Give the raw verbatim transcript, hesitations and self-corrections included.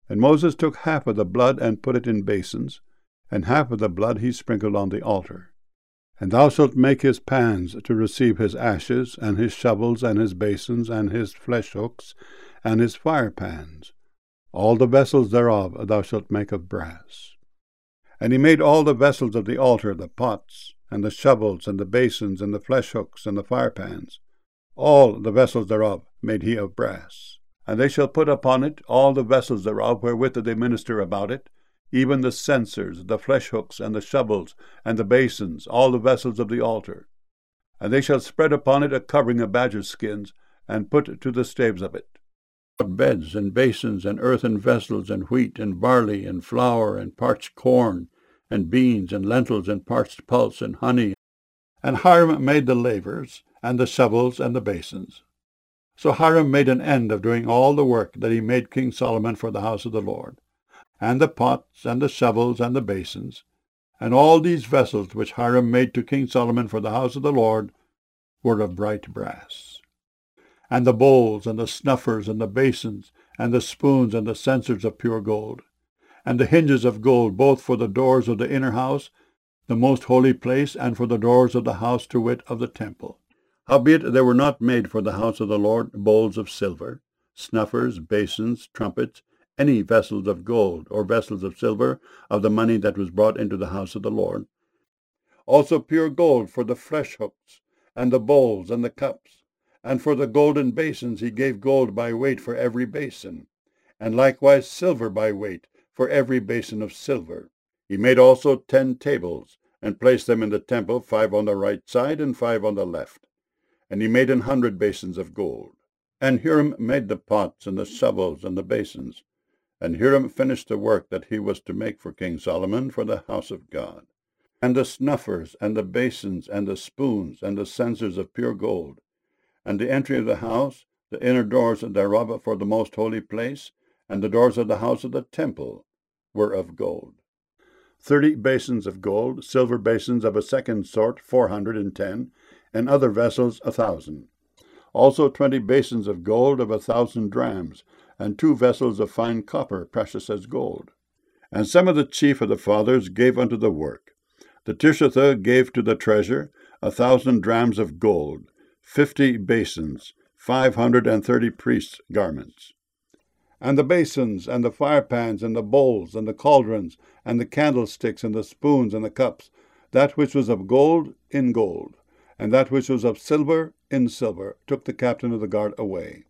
And Moses took half of the blood and put it in basins, and half of the blood he sprinkled on the altar. And thou shalt make his pans to receive his ashes, and his shovels, and his basins, and his flesh hooks, and his fire pans. All the vessels thereof thou shalt make of brass. And he made all the vessels of the altar, the pots, and the shovels, and the basins, and the flesh hooks, and the fire pans. All the vessels thereof made he of brass. And they shall put upon it all the vessels thereof wherewith they minister about it, even the censers, the flesh hooks, and the shovels, and the basins, all the vessels of the altar. And they shall spread upon it a covering of badger skins, and put to the staves of it beds, and basins, and earthen vessels, and wheat, and barley, and flour, and parched corn, and beans, and lentils, and parched pulse, and honey. And Hiram made the lavers, and the shovels, and the basins. So Hiram made an end of doing all the work that he made King Solomon for the house of the Lord, and the pots, and the shovels, and the basins. And all these vessels which Hiram made to King Solomon for the house of the Lord were of bright brass. And the bowls, and the snuffers, and the basins, and the spoons, and the censers of pure gold, and the hinges of gold, both for the doors of the inner house, the most holy place, and for the doors of the house, to wit, of the temple. Howbeit there were not made for the house of the Lord bowls of silver, snuffers, basins, trumpets, any vessels of gold, or vessels of silver, of the money that was brought into the house of the Lord. Also pure gold for the flesh hooks, and the bowls, and the cups. And for the golden basins he gave gold by weight for every basin, and likewise silver by weight for every basin of silver. He made also ten tables, and placed them in the temple, five on the right side, and five on the left. And he made an hundred basins of gold. And Hiram made the pots, and the shovels, and the basins. And Hiram finished the work that he was to make for King Solomon for the house of God. And the snuffers, and the basins, and the spoons, and the censers of pure gold. And the entry of the house, the inner doors thereof for the most holy place, and the doors of the house of the temple, were of gold. Thirty basins of gold, silver basins of a second sort, four hundred and ten, and other vessels a thousand. Also twenty basins of gold of a thousand drams, and two vessels of fine copper, precious as gold. And some of the chief of the fathers gave unto the work. The Tishratha gave to the treasure a thousand drams of gold, fifty basins, five hundred and thirty priests' garments. And the basins, and the firepans, and the bowls, and the cauldrons, and the candlesticks, and the spoons, and the cups, that which was of gold, in gold, and that which was of silver, in silver, took the captain of the guard away.